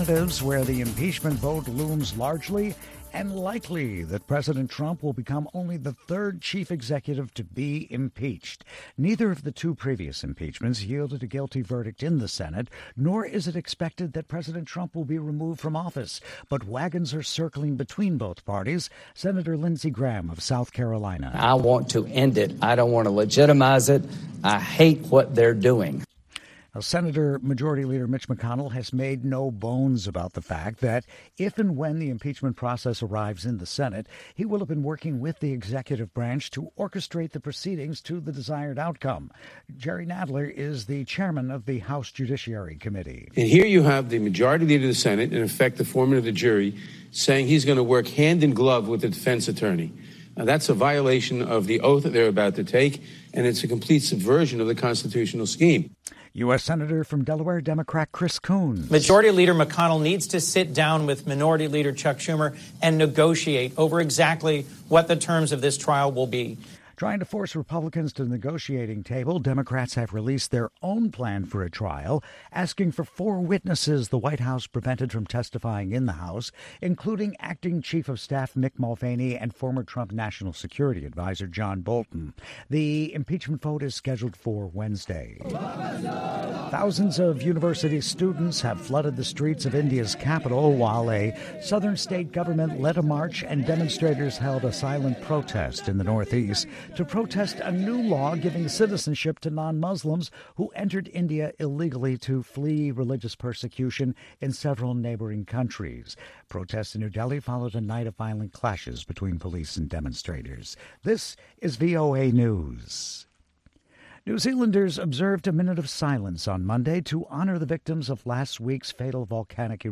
Representatives, where the impeachment vote looms largely and likely that President Trump will become only the third chief executive to be impeached. Neither of the two previous impeachments yielded a guilty verdict in the Senate, nor is it expected that President Trump will be removed from office. But wagons are circling between both parties. Senator Lindsey Graham of South Carolina. I want to end it. I don't want to legitimize it. I hate what they're doing. Now, Senator Majority Leader Mitch McConnell has made no bones about the fact that if and when the impeachment process arrives in the Senate, he will have been working with the executive branch to orchestrate the proceedings to the desired outcome. Jerry Nadler is the chairman of the House Judiciary Committee. And here you have the Majority Leader of the Senate, in effect the foreman of the jury, saying he's going to work hand in glove with the defense attorney. Now, that's a violation of the oath that they're about to take, and it's a complete subversion of the constitutional scheme. U.S. Senator from Delaware, Democrat Chris Coons. Majority Leader McConnell needs to sit down with Minority Leader Chuck Schumer and negotiate over exactly what the terms of this trial will be. Trying to force Republicans to the negotiating table, Democrats have released their own plan for a trial, asking for 4 witnesses the White House prevented from testifying in the House, including Acting Chief of Staff Mick Mulvaney and former Trump National Security Advisor John Bolton. The impeachment vote is scheduled for Wednesday. Thousands of university students have flooded the streets of India's capital while a southern state government led a march and demonstrators held a silent protest in the northeast to protest a new law giving citizenship to non-Muslims who entered India illegally to flee religious persecution in several neighboring countries. Protests in New Delhi followed a night of violent clashes between police and demonstrators. This is VOA News. New Zealanders observed a minute of silence on Monday to honor the victims of last week's fatal volcanic eruption.